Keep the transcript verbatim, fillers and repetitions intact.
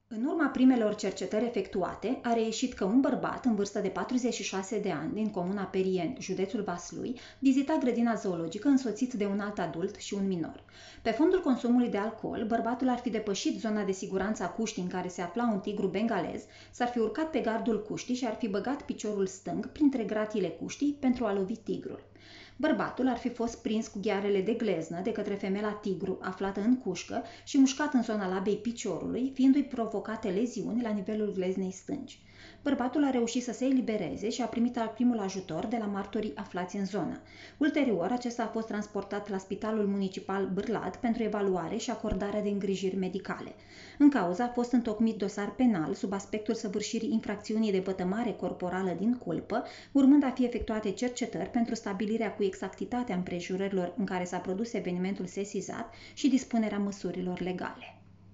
În urma primelor cercetări efectuate, a reieșit că un bărbat în vârstă de patruzeci și șase de ani din comuna Perien, județul Vaslui, vizita grădina zoologică însoțit de un alt adult și un minor. Pe fondul consumului de alcool, bărbatul ar fi depășit zona de siguranță a cuștii în care se afla un tigru bengalez, s-ar fi urcat pe gardul cuștii și ar fi băgat piciorul stâng printre gratiile cuștii pentru a lovi tigrul. Bărbatul ar fi fost prins cu ghearele de gleznă de către femela tigru aflată în cușcă și mușcat în zona labei piciorului, fiindu-i provocate leziuni la nivelul gleznei stângi. Bărbatul a reușit să se elibereze și a primit primul ajutor de la martorii aflați în zonă. Ulterior, acesta a fost transportat la Spitalul Municipal Bârlad pentru evaluare și acordarea de îngrijiri medicale. În cauză a fost întocmit dosar penal sub aspectul săvârșirii infracțiunii de vătămare corporală din culpă, urmând a fi efectuate cercetări pentru stabilirea cu exactitatea împrejurărilor în care s-a produs evenimentul sesizat și dispunerea măsurilor legale.